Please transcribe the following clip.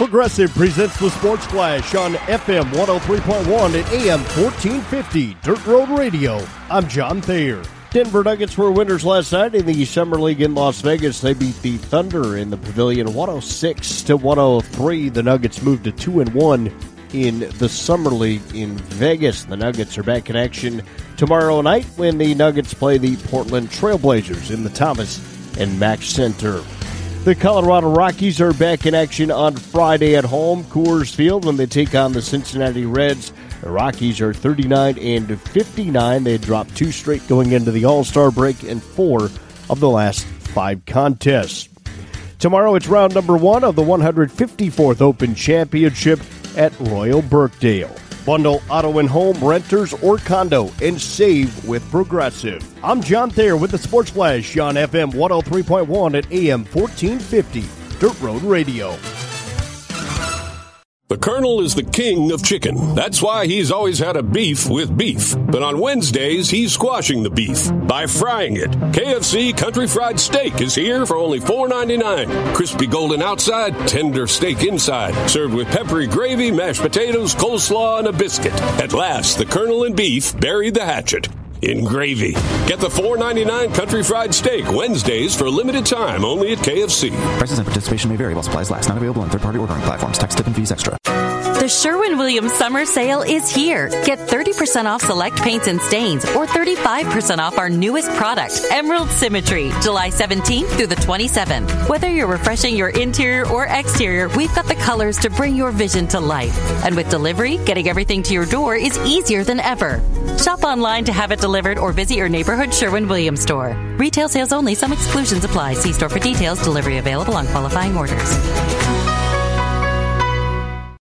Progressive presents the Sports Flash on FM 103.1 and AM 1450 Dirt Road Radio. I'm John Thayer. Denver Nuggets were winners last night in the Summer League in Las Vegas. They beat the Thunder in the Pavilion 106-103. The Nuggets moved to 2-1 in the Summer League in Vegas. The Nuggets are back in action tomorrow night when the Nuggets play the Portland Trailblazers in the Thomas and Mack Center. The Colorado Rockies are back in action on Friday at home, Coors Field, when they take on the Cincinnati Reds. The Rockies are 39-59. They had dropped 2 straight going into the All-Star break and 4 of the last 5 contests. Tomorrow it's round number 1 of the 154th Open Championship at Royal Birkdale. Bundle auto and home, renters, or condo, and save with Progressive. I'm John Thayer with the Sports Flash on FM 103.1 at AM 1450 Dirt Road Radio. The Colonel is the king of chicken. That's why he's always had a beef with beef. But on Wednesdays, he's squashing the beef by frying it. KFC Country Fried Steak is here for only $4.99. Crispy golden outside, tender steak inside. Served with peppery gravy, mashed potatoes, coleslaw, and a biscuit. At last, the Colonel and beef buried the hatchet in gravy. Get the $4.99 Country Fried Steak Wednesdays for a limited time only at KFC. Prices and participation may vary while supplies last. Not available on third-party ordering platforms. Tax, tip, and fees extra. The Sherwin-Williams Summer Sale is here. Get 30% off select paints and stains or 35% off our newest product, Emerald Symmetry, July 17th through the 27th. Whether you're refreshing your interior or exterior, we've got the colors to bring your vision to life. And with delivery, getting everything to your door is easier than ever. Shop online to have it delivered or visit your neighborhood Sherwin-Williams store. Retail sales only. Some exclusions apply. See store for details. Delivery available on qualifying orders.